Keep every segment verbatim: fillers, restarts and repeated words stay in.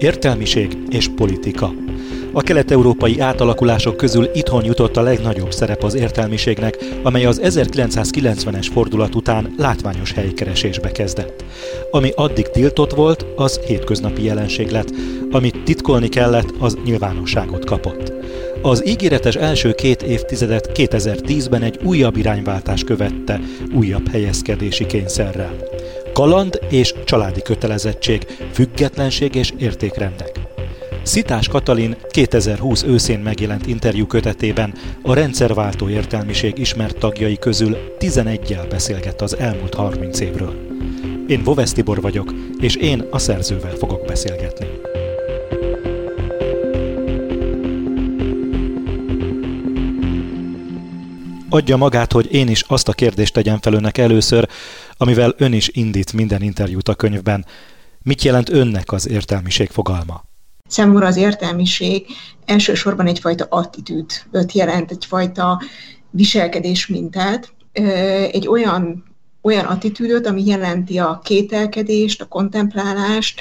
Értelmiség és politika. A kelet-európai átalakulások közül itthon jutott a legnagyobb szerep az értelmiségnek, amely az ezerkilencszázkilencvenes fordulat után látványos helykeresésbe kezdett. Ami addig tiltott volt, az hétköznapi jelenség lett, amit titkolni kellett, az nyilvánosságot kapott. Az ígéretes első két évtizedet kétezer-tízben egy újabb irányváltás követte, újabb helyezkedési kényszerrel. Kaland és családi kötelezettség, függetlenség és értékrendek. Szitás Katalin kétezer-húsz őszén megjelent interjú kötetében a rendszerváltó értelmiség ismert tagjai közül tizeneggyel beszélgett az elmúlt harminc évről. Én Vovesz Tibor vagyok, és én a szerzővel fogok beszélgetni. Adja magát, hogy én is azt a kérdést tegyem fel önnek először, amivel ön is indít minden interjút a könyvben. Mit jelent önnek az értelmiség fogalma? Számomra az értelmiség elsősorban egyfajta attitűdöt jelent, egyfajta viselkedés mintát, egy olyan, olyan attitűdöt, ami jelenti a kételkedést, a kontemplálást,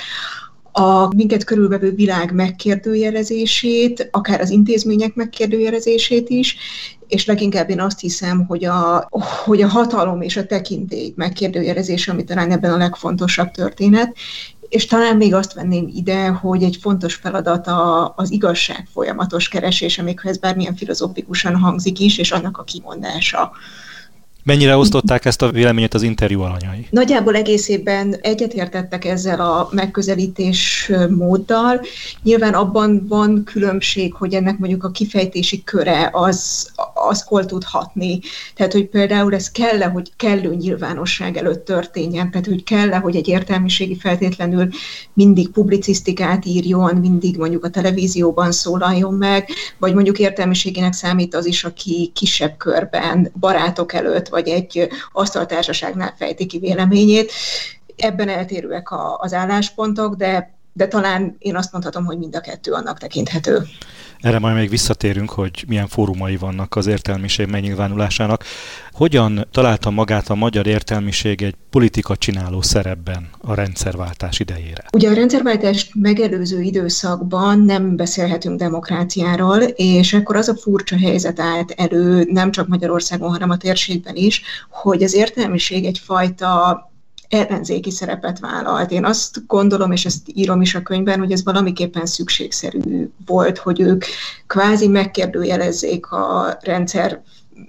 a minket körülvevő világ megkérdőjelezését, akár az intézmények megkérdőjelezését is, és leginkább én azt hiszem, hogy a, hogy a hatalom és a tekintély megkérdőjelezése, ami talán ebben a legfontosabb történet, és talán még azt venném ide, hogy egy fontos feladat a, az igazság folyamatos keresése, még ha ez bármilyen filozófikusan hangzik is, és annak a kimondása. Mennyire osztották ezt a véleményet az interjú alanyai? Nagyjából egész évben egyetértettek ezzel a megközelítés móddal. Nyilván abban van különbség, hogy ennek mondjuk a kifejtési köre az, az hol tud hatni. Tehát, hogy például ez kell-e, hogy kellő nyilvánosság előtt történjen, tehát, hogy kell-e, hogy egy értelmiségi feltétlenül mindig publicisztikát írjon, mindig mondjuk a televízióban szólaljon meg, vagy mondjuk értelmiségének számít az is, aki kisebb körben, barátok előtt, vagy egy asztaltársaságnál fejti ki véleményét. Ebben eltérőek a, az álláspontok, de, de talán én azt mondhatom, hogy mind a kettő annak tekinthető. Erre majd még visszatérünk, hogy milyen fórumai vannak az értelmiség megnyilvánulásának. Hogyan találta magát a magyar értelmiség egy politika csináló szerepben a rendszerváltás idejére? Ugye a rendszerváltást megelőző időszakban nem beszélhetünk demokráciáról, és akkor az a furcsa helyzet állt elő nem csak Magyarországon, hanem a térségben is, hogy az értelmiség egyfajta ellenzéki szerepet vállalt. Én azt gondolom, és ezt írom is a könyvben, hogy ez valamiképpen szükségszerű volt, hogy ők kvázi megkérdőjelezzék a rendszer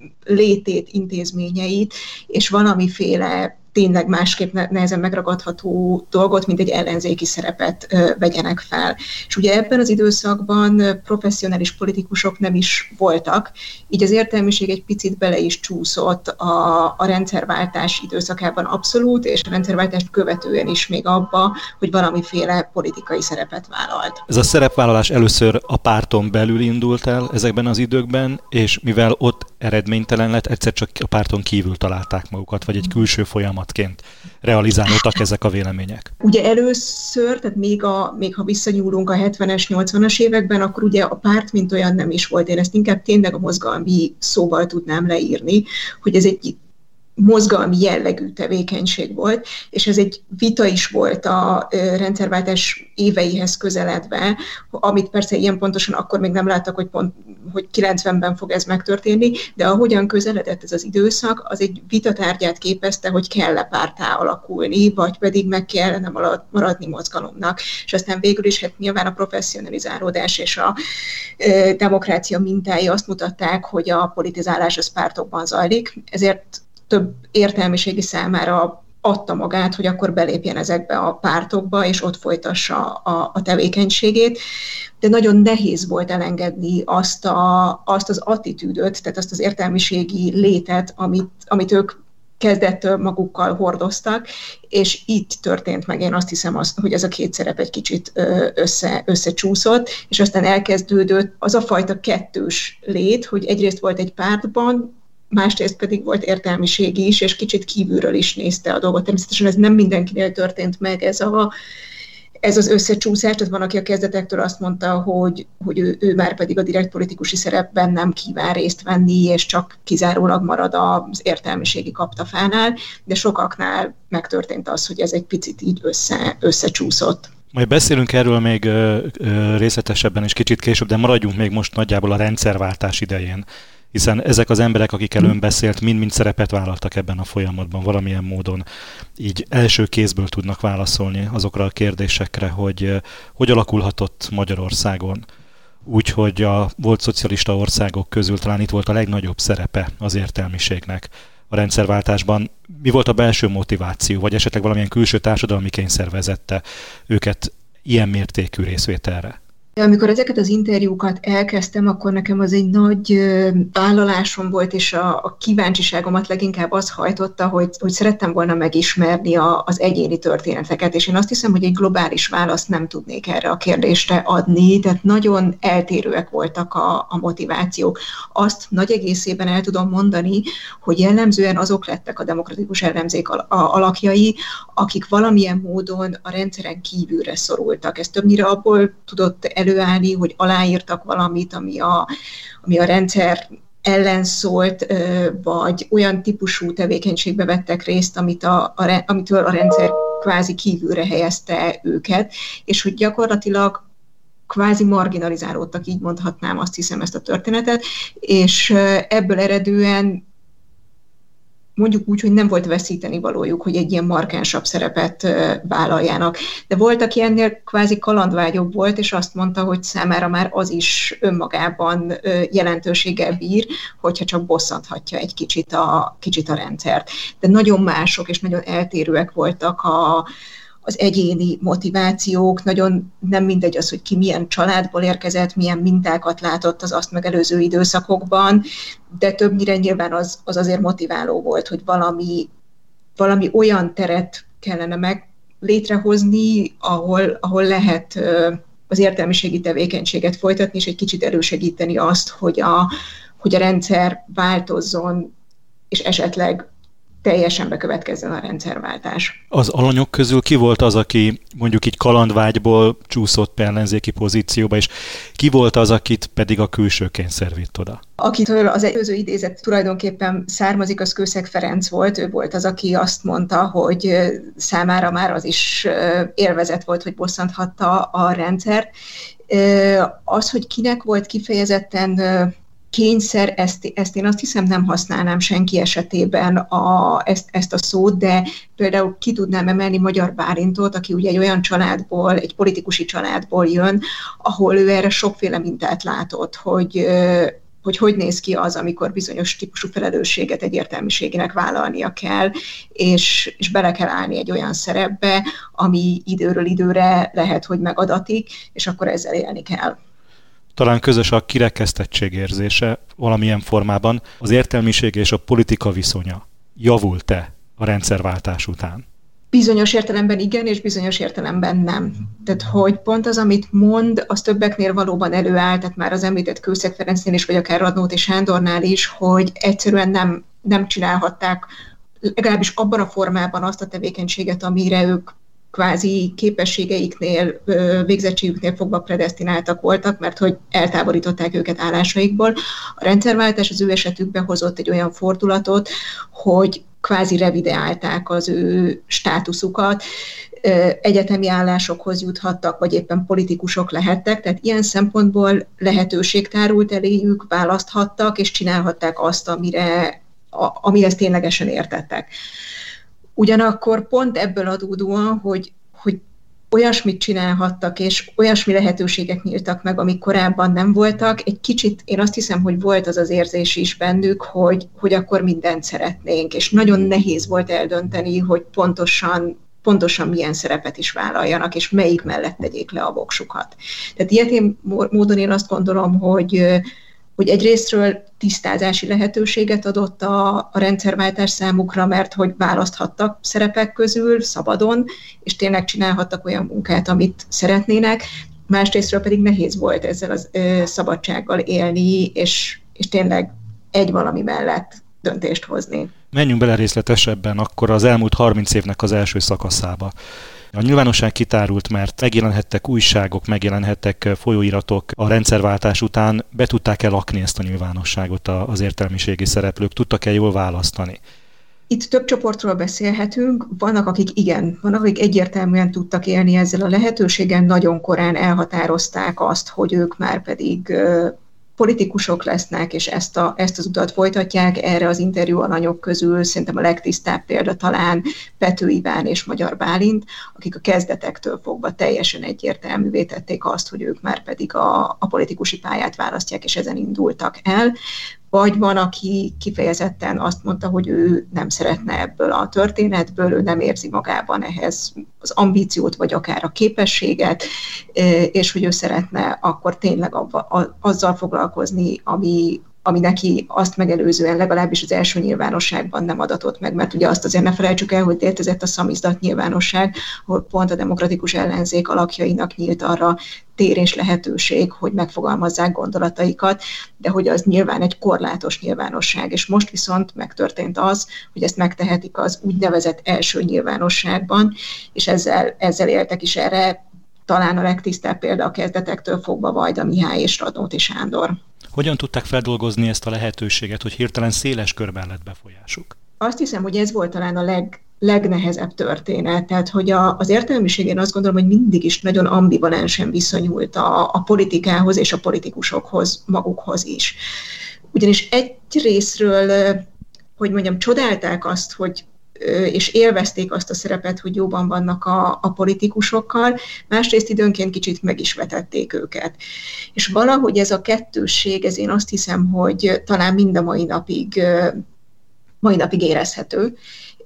létét, intézményeit, és valamiféle tényleg másképp nehezen megragadható dolgot, mint egy ellenzéki szerepet ö, vegyenek fel. És ugye ebben az időszakban professzionális politikusok nem is voltak, így az értelmiség egy picit bele is csúszott a, a rendszerváltás időszakában abszolút, és a rendszerváltást követően is még abba, hogy valamiféle politikai szerepet vállalt. Ez a szerepvállalás először a párton belül indult el ezekben az időkben, és mivel ott eredménytelen lett, egyszer csak a párton kívül találták magukat, vagy egy külső folyamatként realizálódtak ezek a vélemények. Ugye először, tehát még, a, még ha visszanyúlunk a hetvenes, nyolcvanas években, akkor ugye a párt mint olyan nem is volt. Én ezt inkább tényleg a mozgalmi szóval tudnám leírni, hogy ez egy mozgalmi jellegű tevékenység volt, és ez egy vita is volt a rendszerváltás éveihez közeledve, amit persze ilyen pontosan akkor még nem láttak, hogy pont hogy kilencvenben fog ez megtörténni, de ahogyan közeledett ez az időszak, az egy vitatárgyát képezte, hogy kell-e párttá alakulni, vagy pedig meg kellene maradni mozgalomnak. És aztán végül is hát nyilván a professzionalizálódás és a e, demokrácia mintái azt mutatták, hogy a politizálás az pártokban zajlik, ezért több értelmiségi számára adta magát, hogy akkor belépjen ezekbe a pártokba, és ott folytassa a, a tevékenységét. De nagyon nehéz volt elengedni azt, a, azt az attitűdöt, tehát azt az értelmiségi létet, amit, amit ők kezdettől magukkal hordoztak, és itt történt meg, én azt hiszem, azt, hogy ez a két szerep egy kicsit össze, összecsúszott, és aztán elkezdődött az a fajta kettős lét, hogy egyrészt volt egy pártban, másrészt pedig volt értelmiségi is, és kicsit kívülről is nézte a dolgot. Természetesen ez nem mindenkinél történt meg, ez, a, ez az összecsúszás, tehát van, aki a kezdetektől azt mondta, hogy, hogy ő, ő már pedig a direkt politikusi szerepben nem kíván részt venni, és csak kizárólag marad az értelmiségi kaptafánál, de sokaknál megtörtént az, hogy ez egy picit így össze, összecsúszott. Majd beszélünk erről még ö, ö, részletesebben és kicsit később, de maradjunk még most nagyjából a rendszerváltás idején, hiszen ezek az emberek, akikkel ön beszélt, mind-mind szerepet vállaltak ebben a folyamatban valamilyen módon. Így első kézből tudnak válaszolni azokra a kérdésekre, hogy ö, hogy alakulhatott Magyarországon. Úgyhogy a volt szocialista országok közül talán itt volt a legnagyobb szerepe az értelmiségnek a rendszerváltásban. Mi volt a belső motiváció, vagy esetleg valamilyen külső társadalmi kényszer vezette őket ilyen mértékű részvételre? Amikor ezeket az interjúkat elkezdtem, akkor nekem az egy nagy vállalásom volt, és a, a kíváncsiságomat leginkább az hajtotta, hogy, hogy szerettem volna megismerni a, az egyéni történeteket, és én azt hiszem, hogy egy globális választ nem tudnék erre a kérdésre adni, tehát nagyon eltérőek voltak a, a motivációk. Azt nagy egészében el tudom mondani, hogy jellemzően azok lettek a demokratikus ellenzék al- a alakjai, akik valamilyen módon a rendszeren kívülre szorultak. Ez többnyire abból tudott előállni, hogy aláírtak valamit, ami a, ami a rendszer ellen szólt, vagy olyan típusú tevékenységbe vettek részt, amit a, a, amitől a rendszer kvázi kívülre helyezte őket, és hogy gyakorlatilag kvázi marginalizálódtak, így mondhatnám, azt hiszem, ezt a történetet, és ebből eredően mondjuk úgy, hogy nem volt veszíteni valójuk, hogy egy ilyen markánsabb szerepet vállaljanak. De volt, aki ennél kvázi kalandvágyobb volt, és azt mondta, hogy számára már az is önmagában jelentőséggel bír, hogyha csak bosszanthatja egy kicsit a, kicsit a rendszert. De nagyon mások és nagyon eltérőek voltak a az egyéni motivációk, nagyon nem mindegy az, hogy ki milyen családból érkezett, milyen mintákat látott az azt megelőző időszakokban, de többnyire nyilván az, az azért motiváló volt, hogy valami, valami olyan teret kellene meg létrehozni, ahol, ahol lehet az értelmiségi tevékenységet folytatni, és egy kicsit elősegíteni azt, hogy a, hogy a rendszer változzon, és esetleg teljesen bekövetkezzen a rendszerváltás. Az alanyok közül ki volt az, aki mondjuk így kalandvágyból csúszott ellenzéki pozícióba, és ki volt az, akit pedig a külső kényszer vitt oda? Akitől az előző idézet tulajdonképpen származik, az Kőszeg Ferenc volt. Ő volt az, aki azt mondta, hogy számára már az is élvezet volt, hogy bosszanthatta a rendszert. Az, hogy kinek volt kifejezetten kényszer, ezt, ezt én azt hiszem nem használnám senki esetében a, ezt, ezt a szót, de például ki tudnám emelni Magyar Bálintot, aki ugye egy olyan családból, egy politikusi családból jön, ahol ő erre sokféle mintát látott, hogy hogy hogy néz ki az, amikor bizonyos típusú felelősséget egy értelmiségének vállalnia kell, és, és bele kell állni egy olyan szerepbe, ami időről időre lehet, hogy megadatik, és akkor ezzel élni kell. Talán közös a kirekesztettség érzése valamilyen formában. Az értelmiség és a politika viszonya javult-e a rendszerváltás után? Bizonyos értelemben igen, és bizonyos értelemben nem. Tehát, hogy pont az, amit mond, az többeknél valóban előáll, tehát már az említett Kőszeg Ferencnél is, vagy akár Radnóti Sándornál is, hogy egyszerűen nem, nem csinálhatták legalábbis abban a formában azt a tevékenységet, amire ők kvázi képességeiknél, végzettségüknél fogva predesztináltak voltak, mert hogy eltávolították őket állásaikból. A rendszerváltás az ő esetükben hozott egy olyan fordulatot, hogy kvázi revideálták az ő státuszukat, egyetemi állásokhoz juthattak, vagy éppen politikusok lehettek, tehát ilyen szempontból lehetőség tárult eléjük, választhattak, és csinálhatták azt, amire, amihez ténylegesen értettek. Ugyanakkor pont ebből adódóan, hogy, hogy olyasmit csinálhattak, és olyasmi lehetőségek nyíltak meg, amik korábban nem voltak, egy kicsit én azt hiszem, hogy volt az az érzés is bennük, hogy, hogy akkor mindent szeretnénk, és nagyon nehéz volt eldönteni, hogy pontosan, pontosan milyen szerepet is vállaljanak, és melyik mellett tegyék le a voksukat. Tehát ilyetén módon én azt gondolom, hogy hogy egyrésztről tisztázási lehetőséget adott a, a rendszerváltás számukra, mert hogy választhattak szerepek közül szabadon, és tényleg csinálhattak olyan munkát, amit szeretnének, másrésztről pedig nehéz volt ezzel a szabadsággal élni, és, és tényleg egy valami mellett döntést hozni. Menjünk bele részletesebben akkor az elmúlt harminc évnek az első szakaszába. A nyilvánosság kitárult, mert megjelenhettek újságok, megjelenhettek folyóiratok a rendszerváltás után, be tudták-e lakni ezt a nyilvánosságot az értelmiségi szereplők, tudtak-e jól választani? Itt több csoportról beszélhetünk, vannak, akik igen, vannak, akik egyértelműen tudtak élni ezzel a lehetőséggel, nagyon korán elhatározták azt, hogy ők már pedig politikusok lesznek, és ezt, a, ezt az utat folytatják. Erre az interjú alanyok közül szerintem a legtisztább példa talán Pető Iván és Magyar Bálint, akik a kezdetektől fogva teljesen egyértelművé tették azt, hogy ők már pedig a, a politikusi pályát választják, és ezen indultak el. Vagy van, aki kifejezetten azt mondta, hogy ő nem szeretne ebből a történetből, ő nem érzi magában ehhez az ambíciót, vagy akár a képességet, és hogy ő szeretne akkor tényleg abba, azzal foglalkozni, ami, ami neki azt megelőzően legalábbis az első nyilvánosságban nem adatott meg, mert ugye azt azért ne felejtsük el, hogy létezett a szamizdat nyilvánosság, ahol pont a demokratikus ellenzék alakjainak nyílt arra tér és lehetőség, hogy megfogalmazzák gondolataikat, de hogy az nyilván egy korlátos nyilvánosság, és most viszont megtörtént az, hogy ezt megtehetik az úgynevezett első nyilvánosságban, és ezzel, ezzel éltek is. Erre talán a legtisztább példa a kezdetektől fogva Vajda Mihály és Radnóti Sándor. Hogyan tudták feldolgozni ezt a lehetőséget, hogy hirtelen széles körben lett befolyásuk? Azt hiszem, hogy ez volt talán a leg, legnehezebb történet. Tehát, hogy a, az értelmiség, én azt gondolom, hogy mindig is nagyon ambivalensen viszonyult a, a politikához és a politikusokhoz, magukhoz is. Ugyanis egy részről, hogy mondjam, csodálták azt, hogy és élvezték azt a szerepet, hogy jóban vannak a, a politikusokkal, másrészt időnként kicsit meg is vetették őket. És valahogy ez a kettősség, ez én azt hiszem, hogy talán mind a mai napig, mai napig érezhető.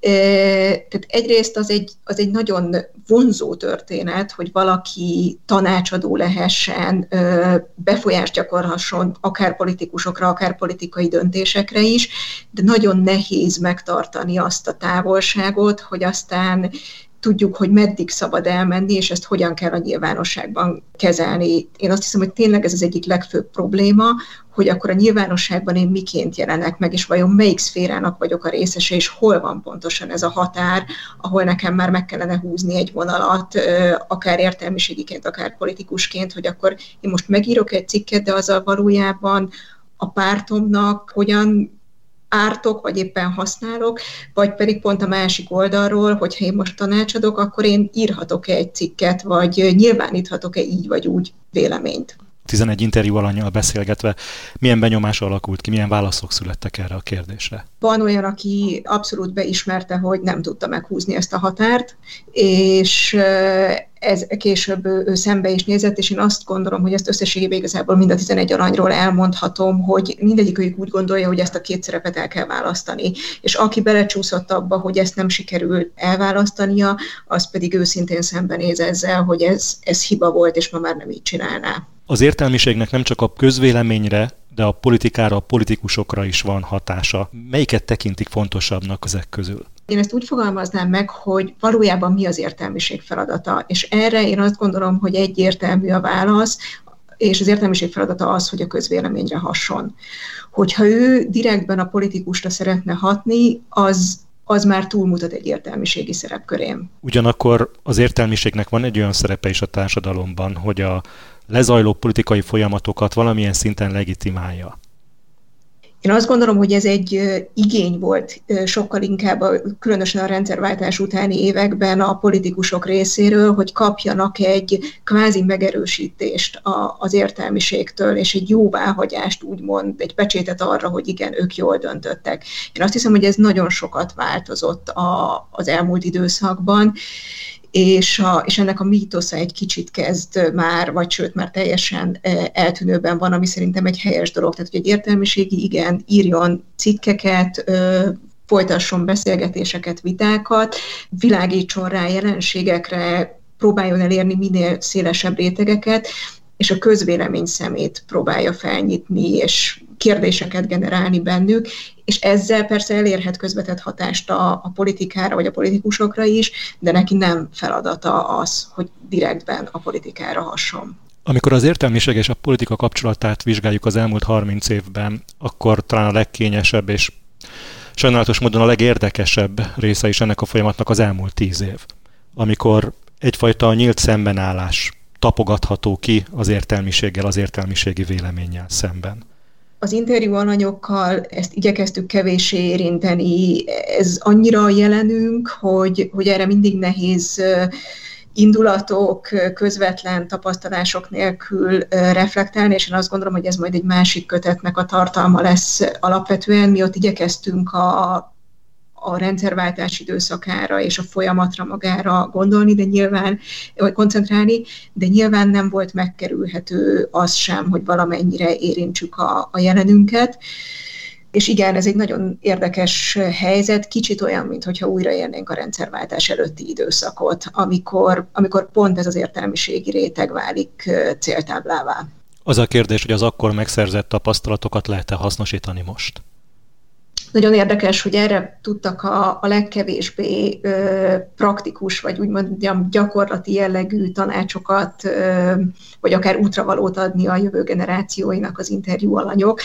Tehát egyrészt az egy, az egy nagyon vonzó történet, hogy valaki tanácsadó lehessen, befolyást gyakorhasson akár politikusokra, akár politikai döntésekre is, de nagyon nehéz megtartani azt a távolságot, hogy aztán tudjuk, hogy meddig szabad elmenni, és ezt hogyan kell a nyilvánosságban kezelni. Én azt hiszem, hogy tényleg ez az egyik legfőbb probléma, hogy akkor a nyilvánosságban én miként jelenek meg, és vajon melyik szférának vagyok a részese, és hol van pontosan ez a határ, ahol nekem már meg kellene húzni egy vonalat, akár értelmiségiként, akár politikusként, hogy akkor én most megírok egy cikket, de azzal valójában a pártomnak hogyan ártok, vagy éppen használok, vagy pedig pont a másik oldalról, hogyha én most tanácsadok, akkor én írhatok-e egy cikket, vagy nyilváníthatok-e így vagy úgy véleményt. tizenegy interjú alannyal beszélgetve, milyen benyomás alakult ki, milyen válaszok születtek erre a kérdésre? Van olyan, aki abszolút beismerte, hogy nem tudta meghúzni ezt a határt, és ez később ő szembe is nézett, és én azt gondolom, hogy ezt összességében igazából mind a tizenegy aranyról elmondhatom, hogy mindegyikük úgy gondolja, hogy ezt a két szerepet el kell választani. És aki belecsúszott abba, hogy ezt nem sikerült elválasztania, az pedig őszintén szembenéz ezzel, hogy ez, ez hiba volt, és ma már nem így csinálná. Az értelmiségnek nem csak a közvéleményre, de a politikára, a politikusokra is van hatása. Melyiket tekintik fontosabbnak ezek közül? Én ezt úgy fogalmaznám meg, hogy valójában mi az értelmiség feladata, és erre én azt gondolom, hogy egyértelmű a válasz, és az értelmiség feladata az, hogy a közvéleményre hasson. Hogyha ő direktben a politikusra szeretne hatni, az az már túlmutat egy értelmiségi szerepkörén. Ugyanakkor az értelmiségnek van egy olyan szerepe is a társadalomban, hogy a lezajló politikai folyamatokat valamilyen szinten legitimálja. Én azt gondolom, hogy ez egy igény volt sokkal inkább, különösen a rendszerváltás utáni években a politikusok részéről, hogy kapjanak egy kvázi megerősítést az értelmiségtől, és egy jóváhagyást, úgymond, egy pecsétet arra, hogy igen, ők jól döntöttek. Én azt hiszem, hogy ez nagyon sokat változott az elmúlt időszakban, És, a, és ennek a mítosza egy kicsit kezd már, vagy sőt már teljesen eltűnőben van, ami szerintem egy helyes dolog. Tehát, hogy egy értelmiségi, igen, írjon cikkeket, folytasson beszélgetéseket, vitákat, világítson rá jelenségekre, próbáljon elérni minél szélesebb rétegeket, és a közvélemény szemét próbálja felnyitni, és kérdéseket generálni bennük, és ezzel persze elérhet közvetett hatást a, a politikára, vagy a politikusokra is, de neki nem feladata az, hogy direktben a politikára hasson. Amikor az értelmiség és a politika kapcsolatát vizsgáljuk az elmúlt harminc évben, akkor talán a legkényesebb és sajnálatos módon a legérdekesebb része is ennek a folyamatnak az elmúlt tíz év. Amikor egyfajta nyílt szembenállás tapogatható ki az értelmiséggel, az értelmiségi véleménnyel szemben. Az interjú alanyokkal ezt igyekeztük kevéssé érinteni. Ez annyira jelenünk, hogy, hogy erre mindig nehéz indulatok, közvetlen tapasztalások nélkül reflektálni, és én azt gondolom, hogy ez majd egy másik kötetnek a tartalma lesz alapvetően. Mi ott igyekeztünk a, a rendszerváltás időszakára és a folyamatra magára gondolni, de nyilván, vagy koncentrálni, de nyilván nem volt megkerülhető az sem, hogy valamennyire érintsük a, a jelenünket. És igen, ez egy nagyon érdekes helyzet, kicsit olyan, mintha újraélnénk a rendszerváltás előtti időszakot, amikor, amikor pont ez az értelmiségi réteg válik céltáblává. Az a kérdés, hogy az akkor megszerzett tapasztalatokat lehet-e hasznosítani most? Nagyon érdekes, hogy erre tudtak a, a legkevésbé ö, praktikus, vagy úgy mondjam gyakorlati jellegű tanácsokat, ö, vagy akár útravalót adni a jövő generációinak az interjú alanyok.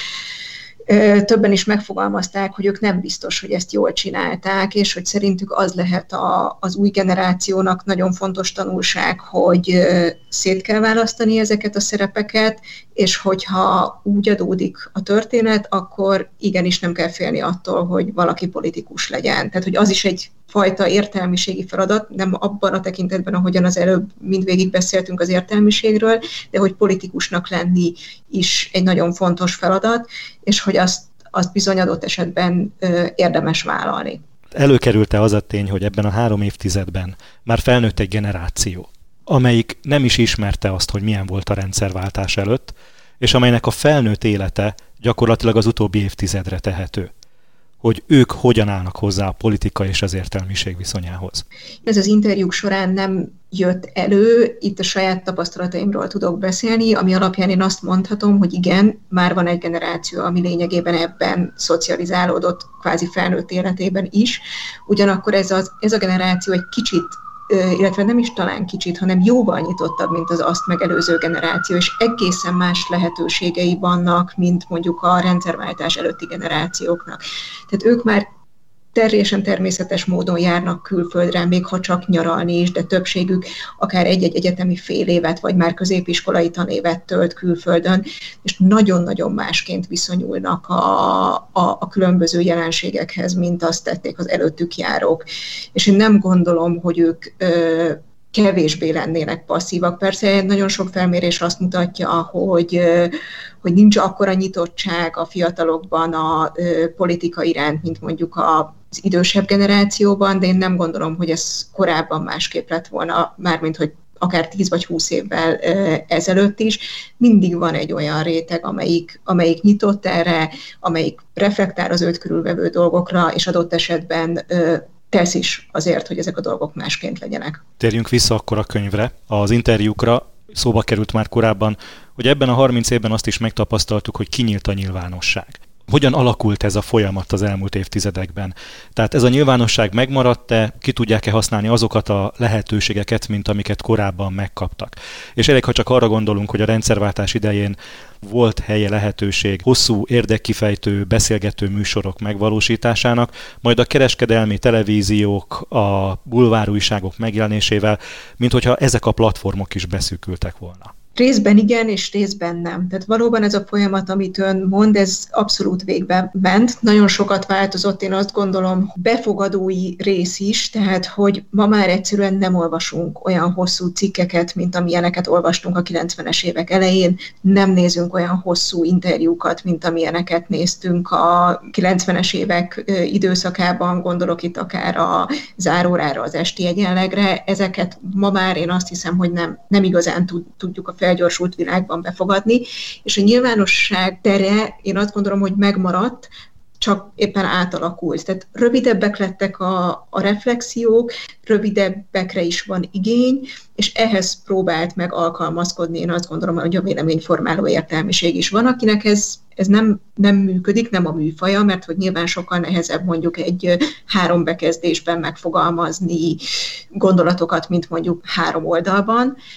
Többen is megfogalmazták, hogy ők nem biztos, hogy ezt jól csinálták, és hogy szerintük az lehet a, az új generációnak nagyon fontos tanulság, hogy szét kell választani ezeket a szerepeket, és hogyha úgy adódik a történet, akkor igenis nem kell félni attól, hogy valaki politikus legyen. Tehát, hogy az is egy fajta értelmiségi feladat, nem abban a tekintetben, ahogyan az előbb mindvégig beszéltünk az értelmiségről, de hogy politikusnak lenni is egy nagyon fontos feladat, és hogy azt, azt bizony adott esetben ö, érdemes vállalni. Előkerült-e az a tény, hogy ebben a három évtizedben már felnőtt egy generáció, amelyik nem is ismerte azt, hogy milyen volt a rendszerváltás előtt, és amelynek a felnőtt élete gyakorlatilag az utóbbi évtizedre tehető, hogy ők hogyan állnak hozzá a politika és az értelmiség viszonyához? Ez az interjúk során nem jött elő, itt a saját tapasztalataimról tudok beszélni, ami alapján én azt mondhatom, hogy igen, már van egy generáció, ami lényegében ebben szocializálódott kvázi felnőtt életében is, ugyanakkor ez, az, ez a generáció egy kicsit, illetve nem is talán kicsit, hanem jóval nyitottabb, mint az azt megelőző generáció, és egészen más lehetőségei vannak, mint mondjuk a rendszerváltás előtti generációknak. Tehát ők már teljesen természetes módon járnak külföldre, még ha csak nyaralni is, de többségük akár egy-egy egyetemi fél évet, vagy már középiskolai tanévet tölt külföldön, és nagyon-nagyon másként viszonyulnak a, a, a különböző jelenségekhez, mint azt tették az előttük járók. És én nem gondolom, hogy ők ö, kevésbé lennének passzívak. Persze nagyon sok felmérés azt mutatja, hogy, hogy nincs akkora nyitottság a fiatalokban a politika iránt, mint mondjuk az idősebb generációban, de én nem gondolom, hogy ez korábban másképp lett volna, mármint hogy akár tíz vagy húsz évvel ezelőtt is. Mindig van egy olyan réteg, amelyik, amelyik nyitott erre, amelyik reflektál az őt körülvevő dolgokra, és adott esetben tesz is azért, hogy ezek a dolgok másként legyenek. Térjünk vissza akkor a könyvre, az interjúkra. Szóba került már korábban, hogy ebben a harminc évben azt is megtapasztaltuk, hogy kinyílt a nyilvánosság. Hogyan alakult ez a folyamat az elmúlt évtizedekben? Tehát ez a nyilvánosság megmaradt-e, ki tudják-e használni azokat a lehetőségeket, mint amiket korábban megkaptak? És elég, ha csak arra gondolunk, hogy a rendszerváltás idején volt helye, lehetőség hosszú, érdekkifejtő, beszélgető műsorok megvalósításának, majd a kereskedelmi televíziók, a bulvárújságok megjelenésével, mint hogyha ezek a platformok is beszűkültek volna. Részben igen, és részben nem. Tehát valóban ez a folyamat, amit ön mond, ez abszolút végbe ment. Nagyon sokat változott, én azt gondolom, befogadói rész is, tehát hogy ma már egyszerűen nem olvasunk olyan hosszú cikkeket, mint amilyeneket olvastunk a kilencvenes évek elején, nem nézünk olyan hosszú interjúkat, mint amilyeneket néztünk a kilencvenes évek időszakában, gondolok itt akár a zárórára, az esti egyenlegre. Ezeket ma már én azt hiszem, hogy nem, nem igazán tudjuk a felgyorsult világban befogadni, és a nyilvánosság tere, én azt gondolom, hogy megmaradt, csak éppen átalakult. Tehát rövidebbek lettek a, a reflexiók, rövidebbekre is van igény, és ehhez próbált meg alkalmazkodni, én azt gondolom, hogy a véleményformáló értelmiség is van, akinek ez, ez nem, nem működik, nem a műfaja, mert hogy nyilván sokkal nehezebb mondjuk egy három bekezdésben megfogalmazni gondolatokat, mint mondjuk három oldalban.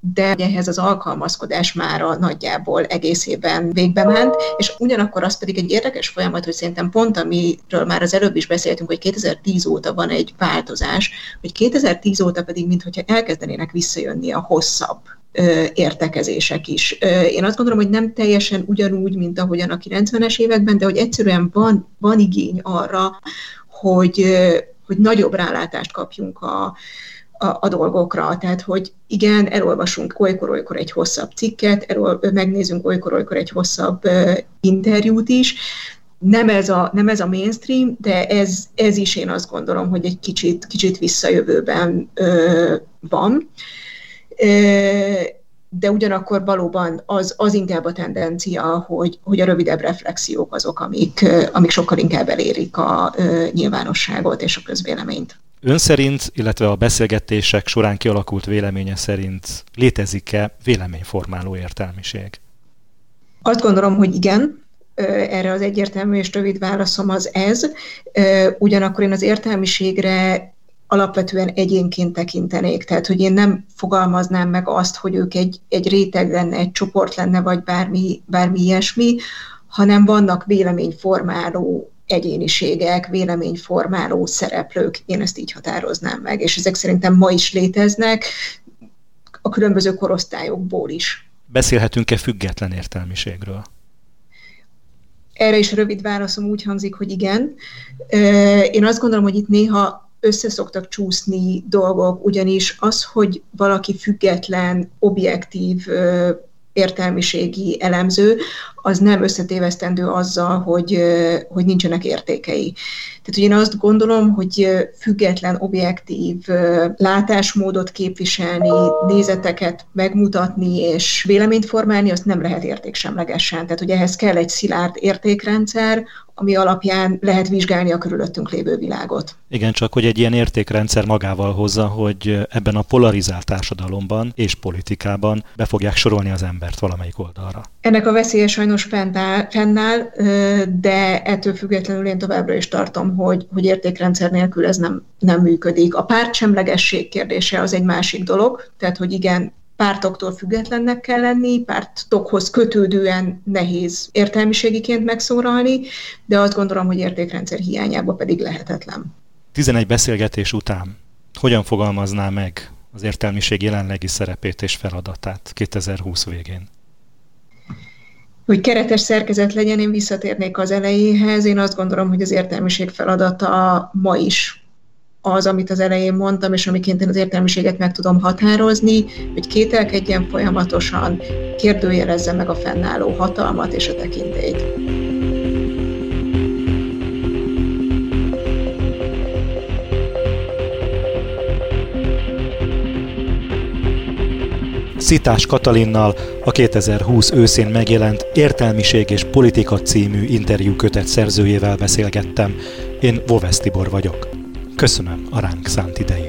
de ehhez az alkalmazkodás mára nagyjából egészében végbe ment, és ugyanakkor az pedig egy érdekes folyamat, hogy szerintem pont amiről már az előbb is beszéltünk, hogy kétezer-tíz óta van egy változás, hogy kétezer-tíz óta pedig mintha elkezdenének visszajönni a hosszabb értekezések is. Én azt gondolom, hogy nem teljesen ugyanúgy, mint ahogyan a kilencvenes években, de hogy egyszerűen van, van igény arra, hogy, hogy nagyobb rálátást kapjunk a, a, a dolgokra. Tehát, hogy igen, elolvasunk olykor-olykor egy hosszabb cikket, elol, megnézünk olykor-olykor egy hosszabb interjút is. Nem ez a, nem ez a mainstream, de ez, ez is én azt gondolom, hogy egy kicsit, kicsit visszajövőben ö, van. De ugyanakkor valóban az, az inkább a tendencia, hogy, hogy a rövidebb reflexiók azok, amik, amik sokkal inkább elérik a nyilvánosságot és a közvéleményt. Ön szerint, illetve a beszélgetések során kialakult véleménye szerint létezik-e véleményformáló értelmiség? Azt gondolom, hogy igen. Erre az egyértelmű és rövid válaszom az ez. Ugyanakkor én az értelmiségre alapvetően egyénként tekintenék, tehát hogy én nem fogalmaznám meg azt, hogy ők egy, egy réteg lenne, egy csoport lenne, vagy bármi, bármi ilyesmi, hanem vannak véleményformáló egyéniségek, véleményformáló szereplők, én ezt így határoznám meg, és ezek szerintem ma is léteznek, a különböző korosztályokból is. Beszélhetünk-e független értelmiségről? Erre is rövid válaszom úgy hangzik, hogy igen. Én azt gondolom, hogy itt néha összeszoktak csúszni dolgok, ugyanis az, hogy valaki független, objektív értelmiségi elemző, az nem összetévesztendő azzal, hogy, hogy nincsenek értékei. Tehát én azt gondolom, hogy független, objektív látásmódot képviselni, nézeteket megmutatni és véleményt formálni, azt nem lehet értéksemlegesen. Tehát, hogy ehhez kell egy szilárd értékrendszer, ami alapján lehet vizsgálni a körülöttünk lévő világot. Igen, csak hogy egy ilyen értékrendszer magával hozza, hogy ebben a polarizált társadalomban és politikában be fogják sorolni az embert valamelyik oldalra. Ennek a veszélye sajnos fennáll, fennáll, de ettől függetlenül én továbbra is tartom, hogy, hogy értékrendszer nélkül ez nem, nem működik. A pártsemlegesség kérdése az egy másik dolog, tehát hogy igen, pártoktól függetlennek kell lenni, pártokhoz kötődően nehéz értelmiségiként megszólalni, de azt gondolom, hogy értékrendszer hiányában pedig lehetetlen. tizenegy beszélgetés után hogyan fogalmazná meg az értelmiség jelenlegi szerepét és feladatát kétezer-húsz végén? Hogy keretes szerkezet legyen, én visszatérnék az elejéhez. Én azt gondolom, hogy az értelmiség feladata ma is az, amit az elején mondtam, és amiként én az értelmiséget meg tudom határozni, hogy kételkedjen folyamatosan, kérdőjelezze meg a fennálló hatalmat és a tekintélyt. Szitás Katalinnal a kétezer-húsz őszén megjelent Értelmiség és politika című interjúkötet szerzőjével beszélgettem. Én Vovesz Tibor vagyok. Köszönöm a ránk szánt idejét.